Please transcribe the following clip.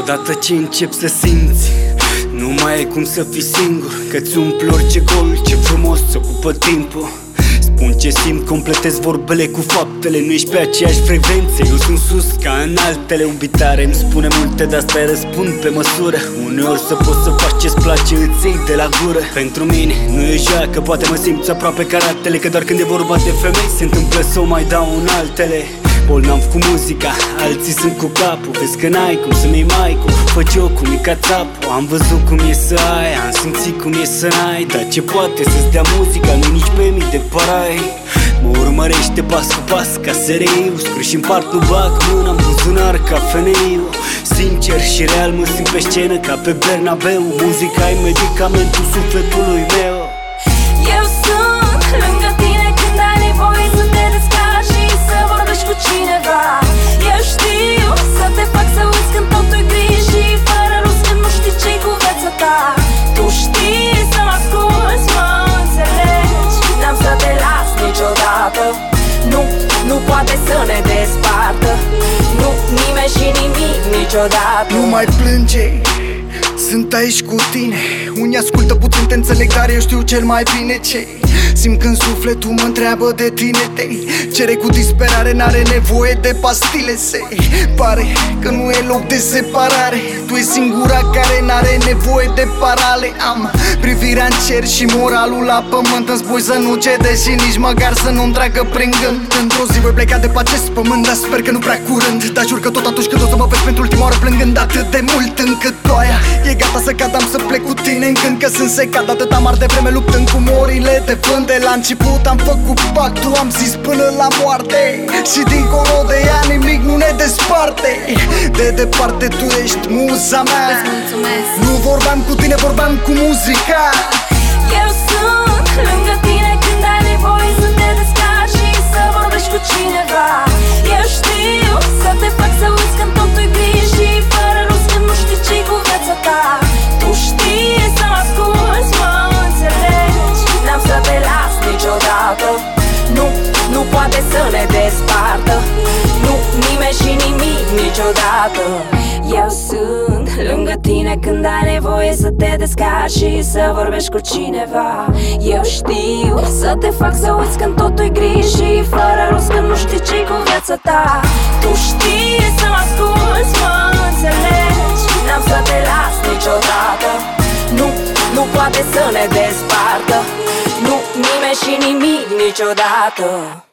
Odată ce începi să simți, nu mai e cum să fii singur, că-ți umpli orice gol, ce frumos ți ocupă timpul. Spun ce simt, completez vorbele cu faptele. Nu ești pe aceeași frecvență, eu sunt sus ca în altele. Un bitare îmi spune multe, de asta îi răspund pe măsură. Uneori să poți să faci ce-ți place, îți iei de la gură. Pentru mine nu e joacă, poate mă simți aproape ca ratele, că doar când e vorba de femei se întâmplă să o mai dau în altele. Bolnav cu muzica, alții sunt cu capul. Vezi că n-ai cum să-mi iei maicu, fă jocul mica țapul. Am văzut cum e să ai, am simțit cum e să n-ai. Dar ce poate să-ți dea muzica, nu nici pe mii de parai. Mă urmărește pas cu pas ca SRI-ul, scru și împart, nu bag mâna în buzunar ca FNI-ul. Sincer și real mă simt pe scenă ca pe Bernabeu. Muzica e medicamentul sufletului meu. Eu sunt lângă tine când ai nevoie să te descarci și să vorbești cu cineva. Eu știu să te fac să uiți când totul e gri și fără rost când nu știi ce-i cu viața ta. Tu știi să mă asculți, mă înțelegi, n-am să te las niciodată. Nu poate să ne despartă, nu nimeni și nimic niciodată. Nu mai plânge, sunt aici cu tine. Unii ascultă puțin, te înțeleg, dar eu știu cel mai bine ce simt când sufletul mă întreabă de tine. Te cere cu disperare, n-are nevoie de pastile. Se pare că nu e loc de separare, tu e singura care n-are nevoie de parale. Am privirea în cer și moralul la pământ. Îmi spui să nu cedezi și nici măcar să nu-mi treacă prin gând. Într-o zi voi pleca de pe acest pământ, dar sper că nu prea curând. Dar jur că tot atunci când o să mă vezi pentru ultima oară plângând atât de mult încât ploaia e gata să cad, am să plec cu tine în gând, că sunt secat. Atât amar de vreme luptând cu morile de vânt. De la început am făcut pactul, am zis până la moarte, și dincolo de ea nimic nu ne desparte. De departe tu ești muza mea. Nu vorbeam cu tine, vorbeam cu muzica. Eu sunt lângă tine când ai nevoie să te descarci și să vorbești cu cineva. Eu știu să te fac să uiți când totul e gri și fără rost când nu știi ce-i cu viața ta. Tu știi să mă asculți, mă înțelegi, n-am să te las niciodată. Nu poate să ne despartă, nu nimeni și nimic niciodată. Eu sunt lângă tine când ai nevoie să te descarci și să vorbești cu cineva. Eu știu să te fac să uiți când totul e gri și fără rost când nu știi ce-i cu viața ta. Tu știi să mă asculți, mă înțelegi, n-am să te las niciodată. Nu poate să ne despartă, nu nimeni și nimic niciodată.